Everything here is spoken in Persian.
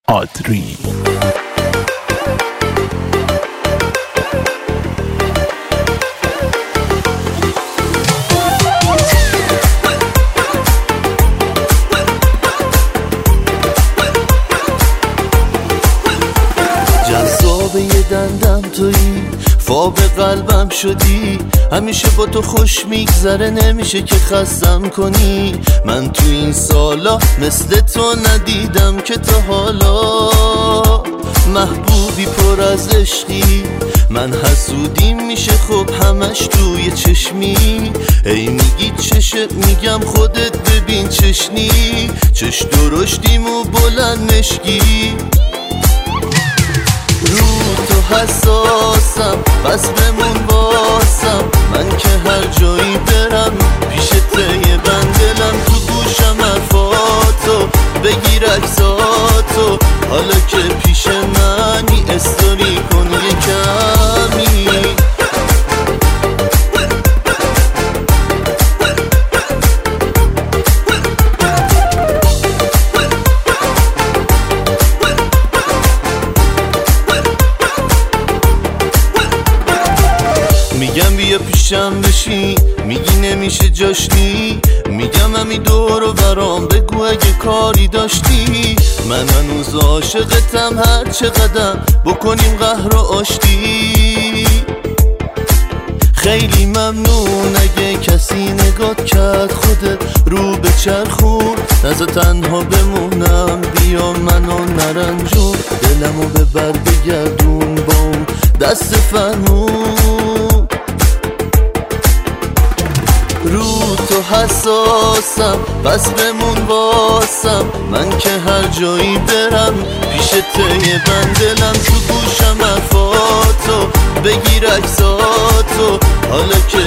آدری. جذاب یه دندم تویی، فاب قلبم شدی، همیشه با تو خوش میگذره، نمیشه که خستم کنی. من تو این سالا مثل تو ندیدم که تا حالا، محبوبی پر از عشقی، من حسودیم میشه خب همش توی چشمی. ای میگی چشه، میگم خودت ببین چشنی، چش درشتیم و بلند مشکی. رو تو حساسم بس بمون واسم، من که هر جایی برم پیشت یه بندلم، تو گوشم حرفاتو بگیر عکساتو، حالا که پیش منی استوری کن یه کمی. میگم بیا پیشم بشی، میگی نمیشه جاشتی، میگم همی دور و برام بگو اگه کاری داشتی. من هنوز عاشقتم، هر چقدر بکنیم قهر و آشتی. خیلی ممنون اگه کسی نگات کرد، خودت رو به چرخون، نزا تنها بمونم، بیا منو نرنجون، دلمو ببر بگردون با اون دست فرمون. رو تو حساسم بس بمون واسم، من که هر جایی برم پیشت یه بندلم، تو گوشم حرفاتو بگیر عکساتو، حالا که